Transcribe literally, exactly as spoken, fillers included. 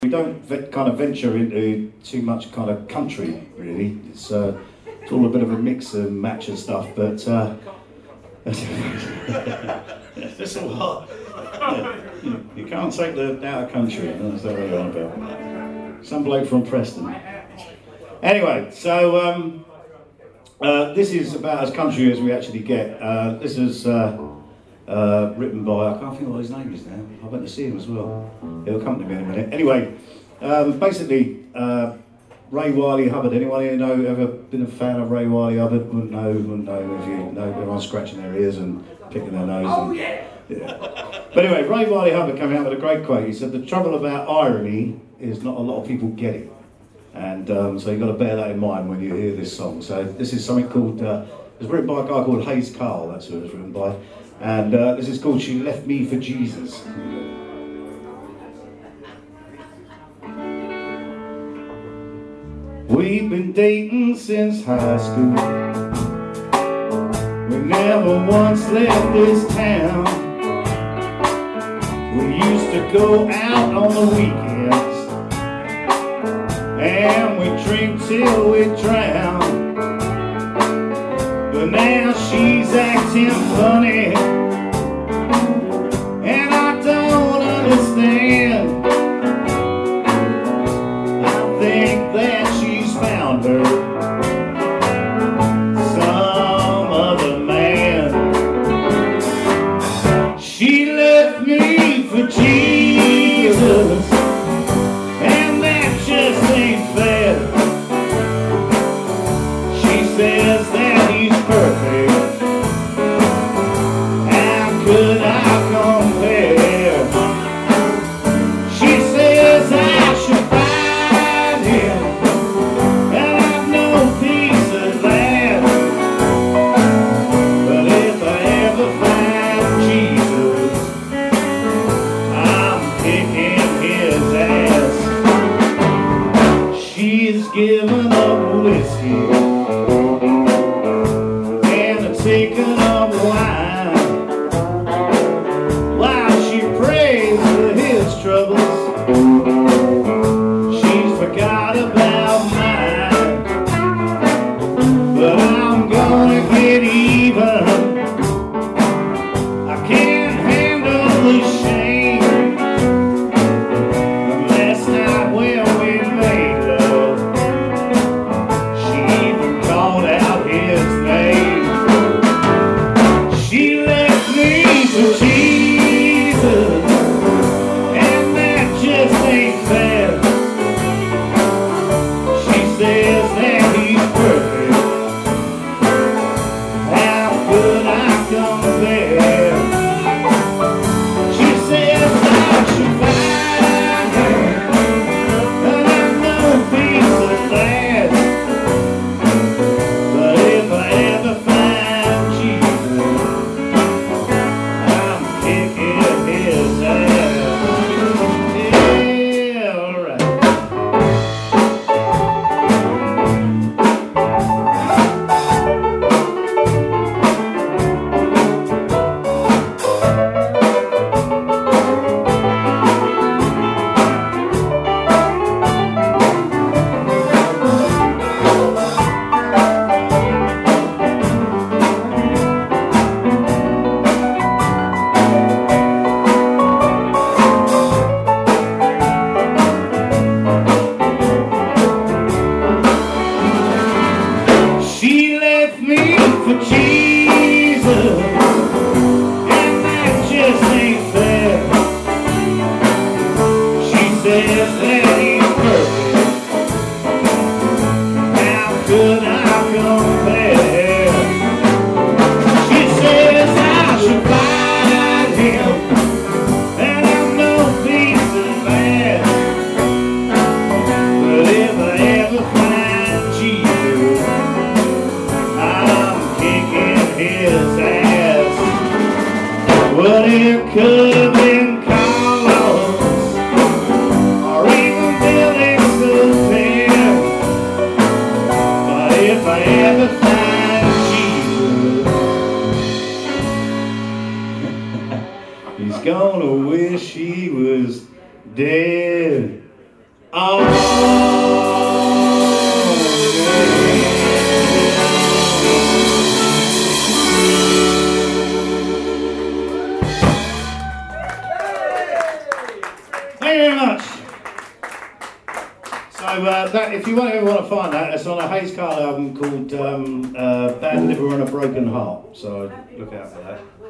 We don't v- kind of venture into too much kind of country, really. It's, uh, it's all a bit of a mix and match and stuff, but uh, it's all hot. You, you can't take the out of country, that's what we're on about. Some bloke from Preston. Anyway, so um, uh, this is about as country as we actually get. Uh, this is uh, uh, written by, I can't think what his name is now. I went to see him as well. He'll come to me in a minute. Anyway, um, basically, uh, Ray Wylie Hubbard. Anyone here know, ever been a fan of Ray Wylie Hubbard? Wouldn't know, wouldn't know if you know, everyone's scratching their ears and picking their nose. Oh, and, yeah. yeah. But anyway, Ray Wylie Hubbard came out with a great quote. He said, "The trouble about irony is not a lot of people get it." And um, so you've got to bear that in mind when you hear this song. So this is something called, uh, it was written by a guy called Hayes Carl, that's who it was written by. And uh, this is called She Left Me for Jesus. We've been dating since high school. We never once left this town. We used to go out on the weekends, and we drink till we drown. But now she's acting funny, and I don't understand. I think that she's found her some other man. She left me for Jesus, and that just ain't fair. She says that he's perfect. How could I compare? She says I should find him, and I've no peace at last. But if I ever find Jesus, I'm kicking his ass. She's given up whiskey and taken up wine, while she prays for his troubles. She's forgot about mine, but I'm gonna get even. I can't handle the shame. And last night when we made love, she even called out his name. She left me for Jesus, and that just ain't fair. She says that he's perfect. How could I compare? She says I should find her, and I've no peace at last. But if I ever find Jesus, I'm kicking his ass. Yeah, alright. She left me for Jesus, and that just ain't fair. She says that he's perfect. How could I compare? She says I should find him, and I'm no peace at last. But if I ever find Jesus, I'm kicking his ass. Well, it could have been Carlos, or even Bill Thank you very much. So uh, that, if you want, ever want to find that, it's on a Hayes Carl album called um, uh, Bad Liver and a Broken Heart. So look out for that.